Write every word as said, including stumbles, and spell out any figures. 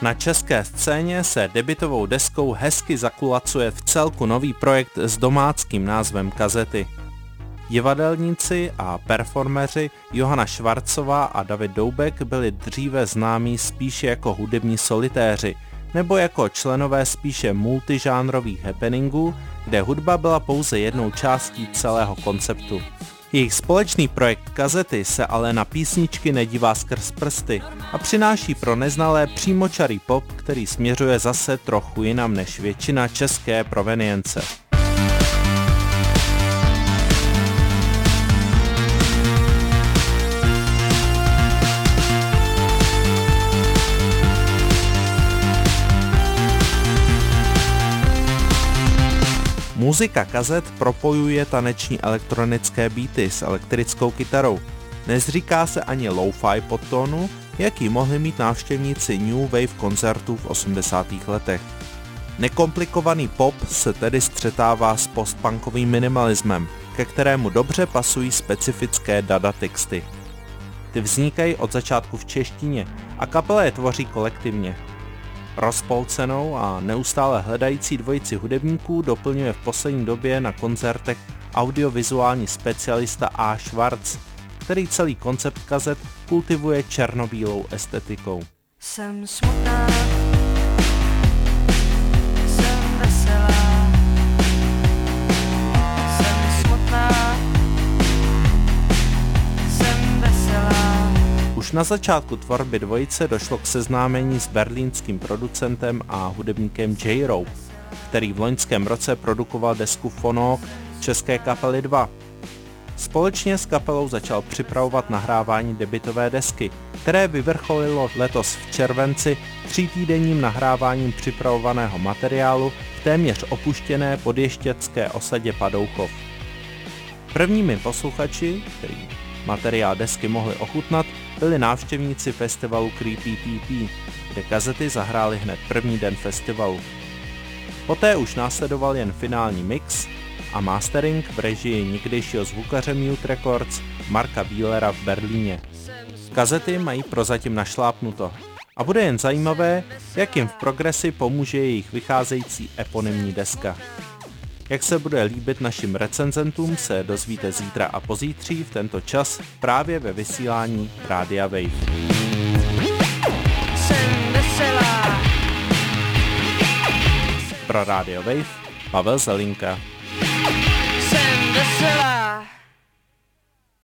Na české scéně se debutovou deskou hezky zakulacuje v celku nový projekt s domáckým názvem Kazety. Divadelníci a performeři Johana Švarcová a David Doubek byli dříve známí spíše jako hudební solitéři nebo jako členové spíše multižánrových happeningů, kde hudba byla pouze jednou částí celého konceptu. Jejich společný projekt Kazety se ale na písničky nedívá skrz prsty a přináší pro neznalé přímočarý pop, který směřuje zase trochu jinam než většina české provenience. Muzika Kazet propojuje taneční elektronické beaty s elektrickou kytarou. Nezříká se ani lo-fi podtónu, jaký mohli mít návštěvníci New Wave koncertů v osmdesátých letech. Nekomplikovaný pop se tedy střetává s postpunkovým minimalismem, ke kterému dobře pasují specifické dada texty. Ty vznikají od začátku v češtině a kapela je tvoří kolektivně. Rozpolcenou a neustále hledající dvojici hudebníků doplňuje v poslední době na koncertech audiovizuální specialista A. Schwarz, který celý koncept Kazet kultivuje černobílou estetikou. Jsem smutná, jsem veselá, jsem smutná, jsem veselá. Už na začátku tvorby dvojice došlo k seznámení s berlínským producentem a hudebníkem J-Rope, který v loňském roce produkoval desku Fonok české kapely dva. Společně s kapelou začal připravovat nahrávání debutové desky, které vyvrcholilo letos v červenci třítýdenním nahráváním připravovaného materiálu v téměř opuštěné podještěcké osadě Padouchov. Prvními posluchači, který materiál desky mohli ochutnat, byli návštěvníci festivalu Creepy P P, kde Kazety zahráli hned první den festivalu. Poté už následoval jen finální mix a mastering v režii někdejšího zvukaře Mute Records Marka Bílera v Berlíně. Kazety mají prozatím našlápnuto a bude jen zajímavé, jak jim v progresi pomůže jejich vycházející eponymní deska. Jak se bude líbit našim recenzentům, se dozvíte zítra a pozítří v tento čas právě ve vysílání Rádia Wave. Jsem veselá. Pro Radio Wave Pavel Zelinka. Jsem veselá.